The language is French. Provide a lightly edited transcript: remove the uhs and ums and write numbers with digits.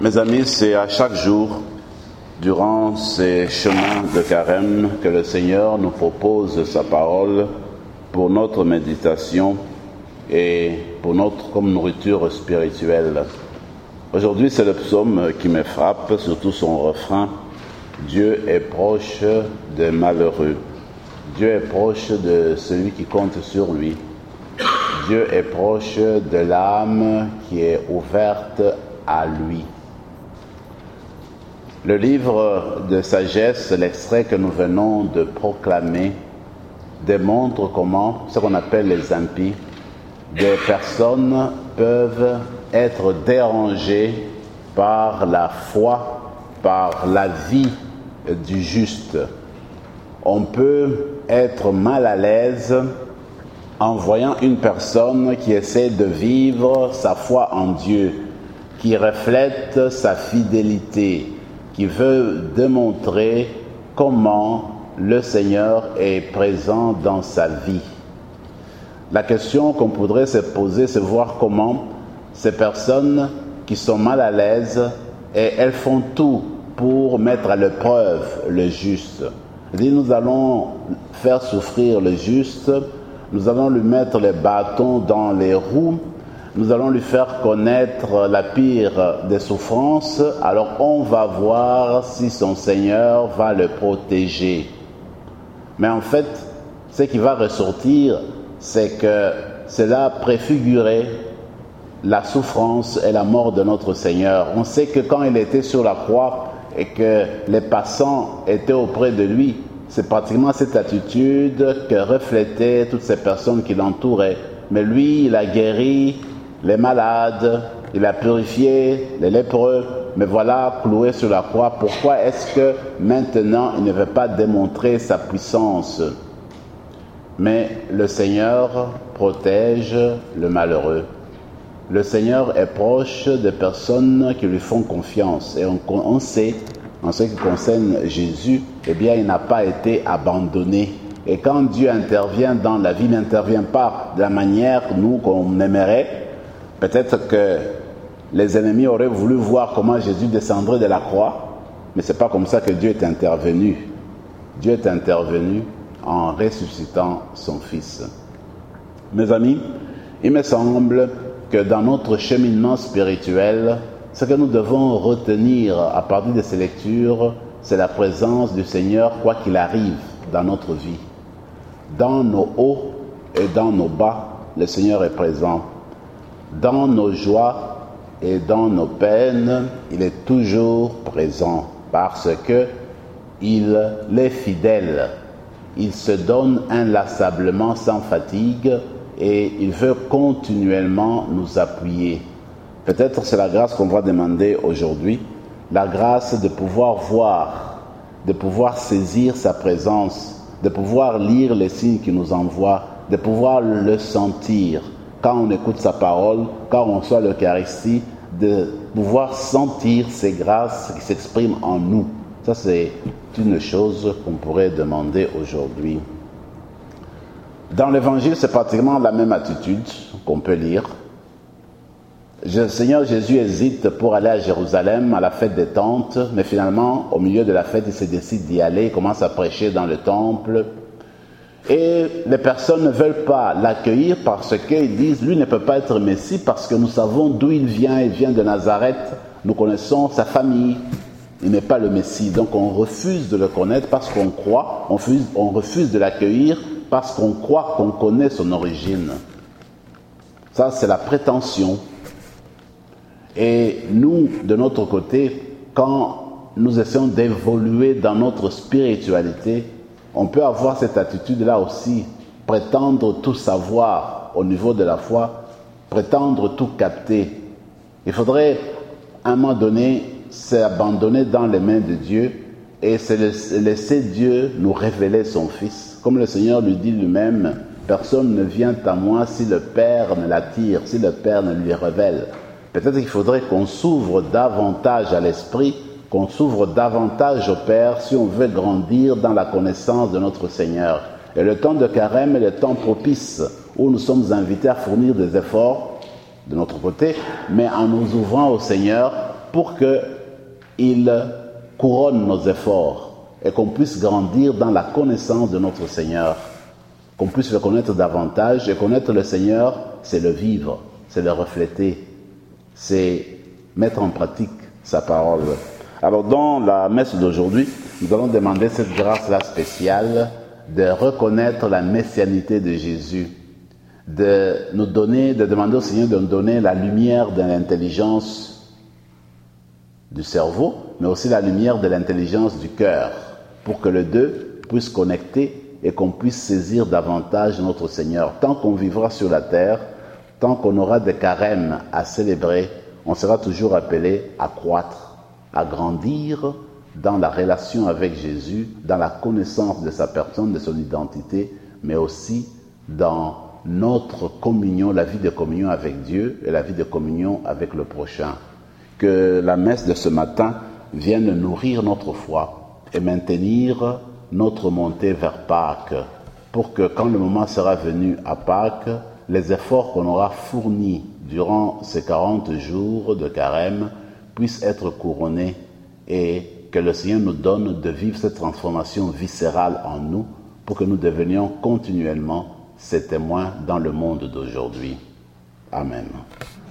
Mes amis, c'est à chaque jour, durant ces chemins de carême, que le Seigneur nous propose sa parole pour notre méditation et pour notre comme nourriture spirituelle. Aujourd'hui, c'est le psaume qui me frappe, surtout son refrain. Dieu est proche des malheureux. Dieu est proche de celui qui compte sur lui. Dieu est proche de l'âme qui est ouverte à lui. Le livre de sagesse, l'extrait que nous venons de proclamer, démontre comment ce qu'on appelle les impies, des personnes peuvent être dérangées par la foi, par la vie du juste. On peut être mal à l'aise en voyant une personne qui essaie de vivre sa foi en Dieu, qui reflète sa fidélité, qui veut démontrer comment le Seigneur est présent dans sa vie. La question qu'on pourrait se poser, c'est voir comment ces personnes qui sont mal à l'aise, et elles font tout pour mettre à l'épreuve le juste. Nous allons faire souffrir le juste, nous allons lui mettre les bâtons dans les roues, nous allons lui faire connaître la pire des souffrances, alors on va voir si son Seigneur va le protéger. Mais en fait, ce qui va ressortir, c'est que cela préfigurait la souffrance et la mort de notre Seigneur. On sait que quand il était sur la croix et que les passants étaient auprès de lui, c'est pratiquement cette attitude que reflétaient toutes ces personnes qui l'entouraient. Mais lui, il a guéri les malades, il a purifié les lépreux, mais voilà, cloué sur la croix. Pourquoi est-ce que maintenant il ne veut pas démontrer sa puissance? Mais le Seigneur protège le malheureux. Le Seigneur est proche des personnes qui lui font confiance. Et on sait, en ce qui concerne Jésus, eh bien, il n'a pas été abandonné. Et quand Dieu intervient dans la vie, il n'intervient pas de la manière, nous, qu'on aimerait. Peut-être que les ennemis auraient voulu voir comment Jésus descendrait de la croix, mais ce n'est pas comme ça que Dieu est intervenu. Dieu est intervenu en ressuscitant son Fils. Mes amis, il me semble que dans notre cheminement spirituel, ce que nous devons retenir à partir de ces lectures, c'est la présence du Seigneur, quoi qu'il arrive dans notre vie. Dans nos hauts et dans nos bas, le Seigneur est présent. Dans nos joies et dans nos peines, il est toujours présent parce que il est fidèle. Il se donne inlassablement sans fatigue et il veut continuellement nous appuyer. Peut-être c'est la grâce qu'on va demander aujourd'hui, la grâce de pouvoir voir, de pouvoir saisir sa présence, de pouvoir lire les signes qu'il nous envoie, de pouvoir le sentir. Quand on écoute sa parole, quand on reçoit l'Eucharistie, de pouvoir sentir ces grâces qui s'expriment en nous. Ça, c'est une chose qu'on pourrait demander aujourd'hui. Dans l'Évangile, c'est pratiquement la même attitude qu'on peut lire. Le Seigneur Jésus hésite pour aller à Jérusalem à la fête des tentes, mais finalement, au milieu de la fête, il se décide d'y aller, il commence à prêcher dans le temple. Et les personnes ne veulent pas l'accueillir parce qu'ils disent, lui ne peut pas être Messie parce que nous savons d'où il vient de Nazareth, nous connaissons sa famille, il n'est pas le Messie. Donc on refuse de le connaître parce qu'on croit, on refuse de l'accueillir parce qu'on croit qu'on connaît son origine. Ça, c'est la prétention. Et nous, de notre côté, quand nous essayons d'évoluer dans notre spiritualité, on peut avoir cette attitude-là aussi, prétendre tout savoir au niveau de la foi, prétendre tout capter. Il faudrait, à un moment donné, s'abandonner dans les mains de Dieu et laisser Dieu nous révéler son Fils. Comme le Seigneur lui dit lui-même, personne ne vient à moi si le Père ne l'attire, si le Père ne lui révèle. Peut-être qu'il faudrait qu'on s'ouvre davantage à l'Esprit, qu'on s'ouvre davantage au Père si on veut grandir dans la connaissance de notre Seigneur. Et le temps de carême est le temps propice où nous sommes invités à fournir des efforts de notre côté, mais en nous ouvrant au Seigneur pour qu'il couronne nos efforts et qu'on puisse grandir dans la connaissance de notre Seigneur, qu'on puisse le connaître davantage. Et connaître le Seigneur, c'est le vivre, c'est le refléter, c'est mettre en pratique sa parole. Alors dans la messe d'aujourd'hui, nous allons demander cette grâce-là spéciale de reconnaître la messianité de Jésus, de demander au Seigneur de nous donner la lumière de l'intelligence du cerveau, mais aussi la lumière de l'intelligence du cœur, pour que les deux puissent connecter et qu'on puisse saisir davantage notre Seigneur. Tant qu'on vivra sur la terre, tant qu'on aura des carèmes à célébrer, on sera toujours appelé à croître, à grandir dans la relation avec Jésus, dans la connaissance de sa personne, de son identité, mais aussi dans notre communion, la vie de communion avec Dieu et la vie de communion avec le prochain. Que la messe de ce matin vienne nourrir notre foi et maintenir notre montée vers Pâques, pour que quand le moment sera venu à Pâques, les efforts qu'on aura fournis durant ces 40 jours de carême puissent être couronnés et que le Seigneur nous donne de vivre cette transformation viscérale en nous pour que nous devenions continuellement ses témoins dans le monde d'aujourd'hui. Amen.